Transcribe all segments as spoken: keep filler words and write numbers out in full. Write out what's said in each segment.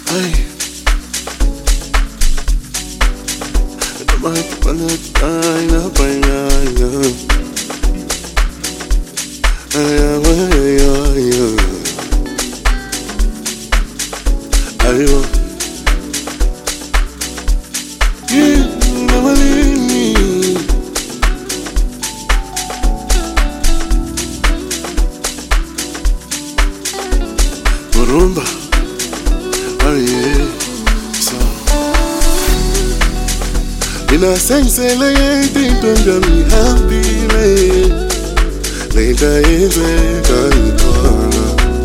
Ay, naman panatay na pangalan. Ay, ay, ay, ay, ay. Aywa, yeah, namalini. Rumba, oh yeah, so ina sense la yeti tunga mi happy le Lenta yenze kankola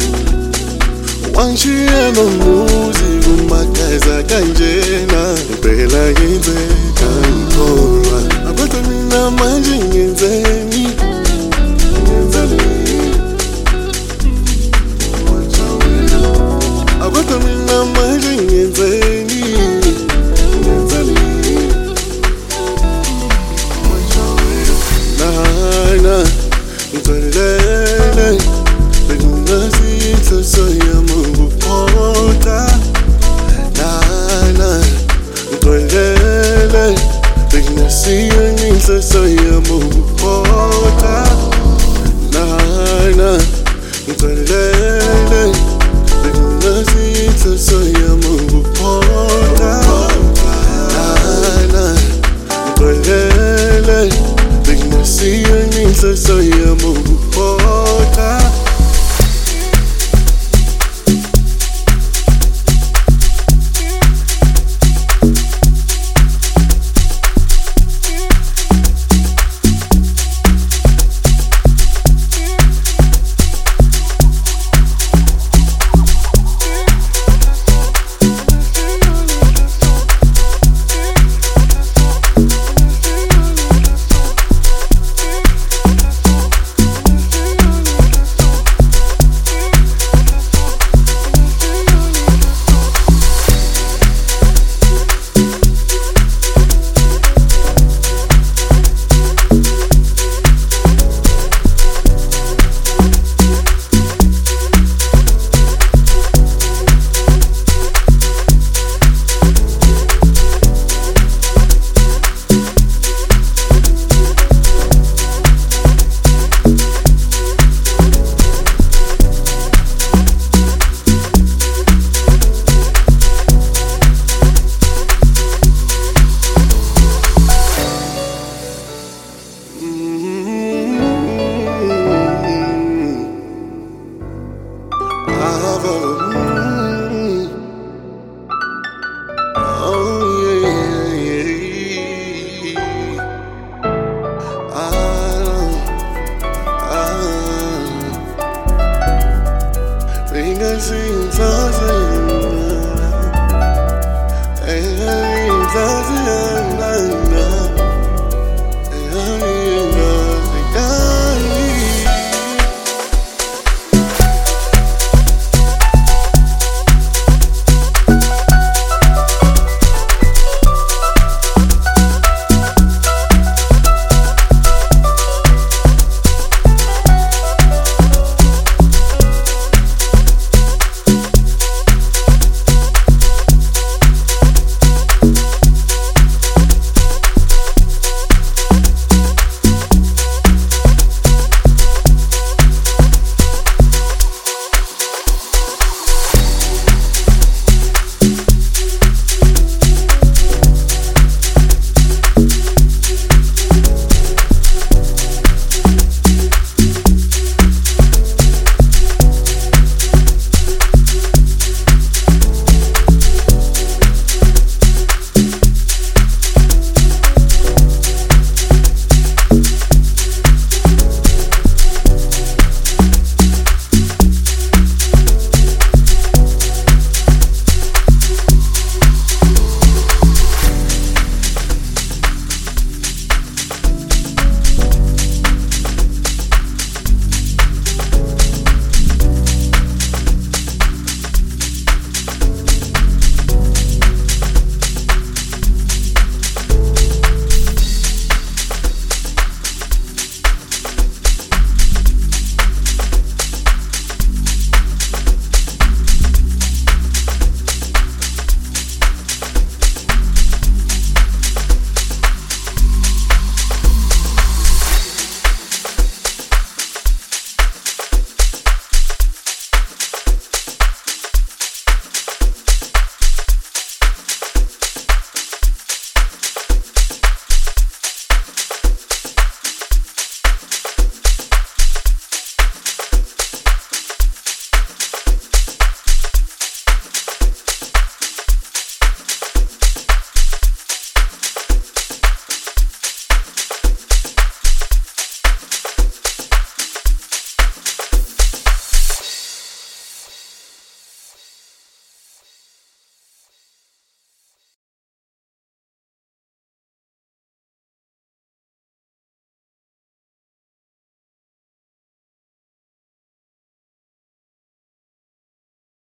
Wanshi ano muzi kumakaza kanjena Bela yenze kankola Abata mina manji ngenzeni Ngenzeni Abata mina manji ngenzeni Ngenzeni Na na Nitwalele Bekunasi inhloso yami ukuphoqa Na na Nitwalele Bekunasi inhloso yami ukuphoqa Na na Nitwalele Bekunasi inhloso yami ukuphoqa Na na Nitwalele Bekunasi inhloso yami ukuphoqa